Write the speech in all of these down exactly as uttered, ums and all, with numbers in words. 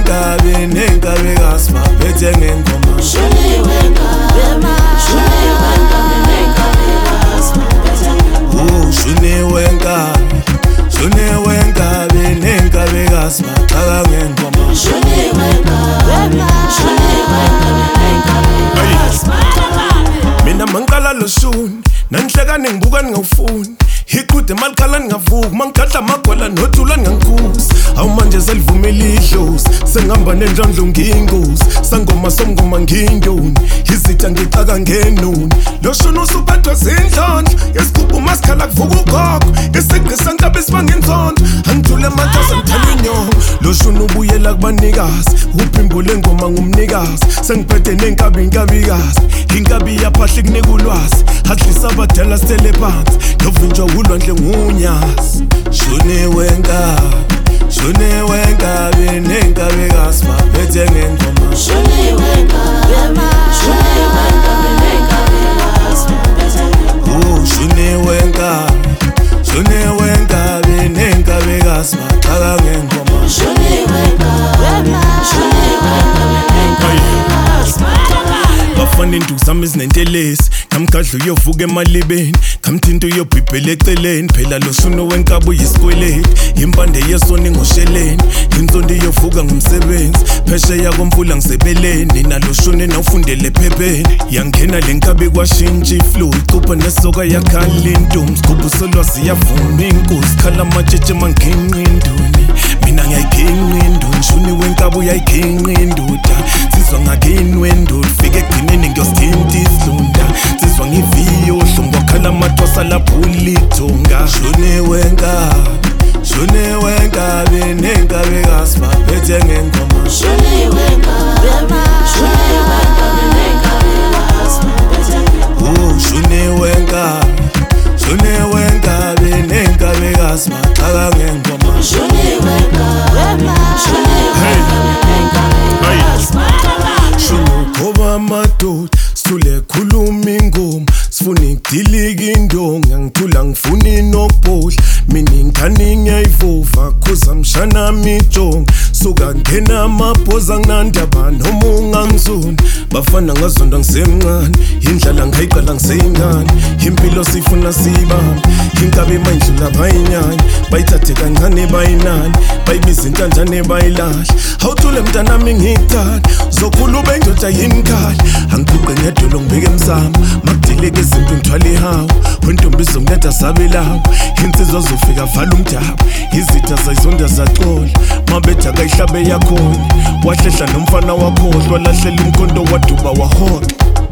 wenkabi nenkabikazi baphethe ngengoma. Shuni wenkabi ma, shuni wenkabi nenkabikazi baphethe ngengoma. Oh, shuni wenkabi, shuni wenkabi nenkabikazi baqala ngengoma. Shuni wenkabi ma, shuni wenkabi nenkabikazi baphethe. Mina mangikala lo shuni, nangihleka ngibuka ngawufuni. Iqude malikhala ningavuki mangikhatha amagwala nothula ningangikuzi. Awu manje selivumela idlozi sengihamba nendlandlo ngiyingozi. Sangoma somngoma ngiyindoni izitha ngixaka ngenoni. Lo shuni usuphethwe zindlondlo yesigubhu masikhala kuvuka ugogo. Isigqi sankaba isibanga inzondo angithule amathaza ngithela inyongo. Lo shuni ubuyela kubanikazi uphimbule engoma ngumnikazi. Sengiphethe nenkabi inkabikazi inkabi yaphahla ikunika ulwazi. Adlisa abadala sithele phansi novinjwa ulwandle ngunyazi. Shuni wenkabi, shuni wenkabi nenkabikazi baphethe ngengoma. Shuni wenkabi ma, shuni wenkabi nenkabikazi baphethe ngengoma. Oh, shuni wenkabi, shuni wenkabi nenkabikazi baqala ngengoma. Shuni wenkabi ma, shuni wenkabi nenkabikazi baphethe. Bafana induku zami ezinentelezi ngamgadla uyovuka emalibeni ngamthinta uyobhibhela eceleni. Phela lo shuni wenkabi uyisikweleti impande yesoni ngosheleni. Inzondo iyovuka ngumsebenzi phesheya komfula ngisebeleni. Nina lo shuni nawufundele ephepheni yangena le nkabi kwashintsha iflow. Icupha nesoka yakhala intombi sigubhu solwazi yavuma inkosi. Khala amatshetshe manginqa induni mina ngiyayiginqa induni. Shuni wenkabi uyayiginqa indoda sizwa ngakini wendoda. Fike egcineni ngiyosithinta isilonda sizwa ngiviyohlo ngwakhala amatwasa laphula ithunga. Shuni wenkabi, shuni wenkabi nenkabikazi baphethe ngengoma. Shuni wenkabi ma, shuni wenkabi nenkabikazi baphethe ngengoma. Oh, shuni wenkabi, shuni wenkabi nenkabikazi baqala ngengoma. Shuni wenkabi ma, shuni wenkabi nenkabikazi baphethe. Shuni ugcoba amadoda sithule khuluma ingoma. Sifuna ikudilika indonga ngithula ngifuna inokubhodla. Mina ingane ngiyayivuva khuza mshana mijonga. Suka ngena amabhoza nginandaba noma ungangizoni. Bafana ngazonda ngisemncane indlala ngayiqala ngiseyingane. Impilo sifuna siyibambe inkabi mayindlula bayinyanya. Bayithathe kancane bayinani bayibiza intanjane bayilahla. Awuthule mntanami ngikuthanda zokhula ube indoda yini khali. Angiguqe ngedolo ngibeke emsamo makudileke izinto ngithwala ihawu. Wentombi izongineda sabelawo insizwa zofika vala umdabu. Izitha zayizonda zacola mabetha kayihlabe yakhona. Wahlehla nomfana wakhohlwa lahlela umkhonto waduba wahoxa.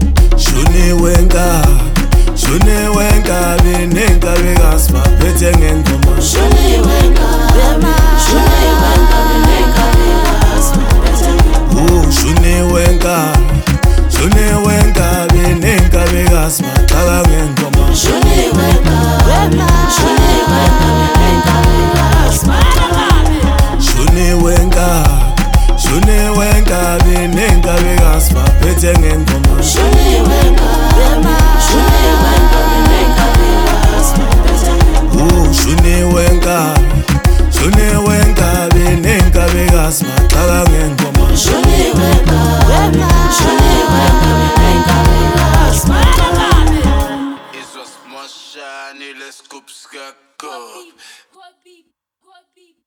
Shuni wenkabi, shuni wenkabi nenkabikazi baphethe ngengoma. Shuni wenkabi ma, shuni wenkabi nenkabikazi baphethe ngengoma. Oh, shuni wenkabi, shuni wenkabi nenkabikazi baqala ngengoma. Shuni wenkabi ma, shuni wenkabi nenkabikazi baphethe. Shuni wenkabi, shuni wenkabi nenkabikazi baphethe ngengoma. Shuni wenkabi ma, shuni wenkabi nenkabikazi baphethe ngengoma. Oh, shuni wenkabi, shuni wenkabi nenkabikazi baqala ngengoma. Shuni wenkabi ma, shuni wenkabi nenkabikazi baphethe. Izwa smashani le scoop skakop. Go beep, go beep, go beep.